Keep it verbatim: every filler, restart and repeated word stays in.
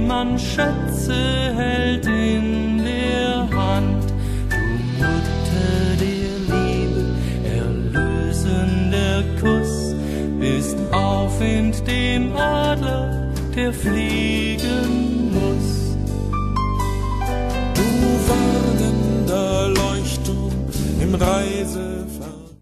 man Schätze hält in der Hand. Du Mutter der Liebe, erlösender Kuss, bist Aufwind dem Adler, der fliegen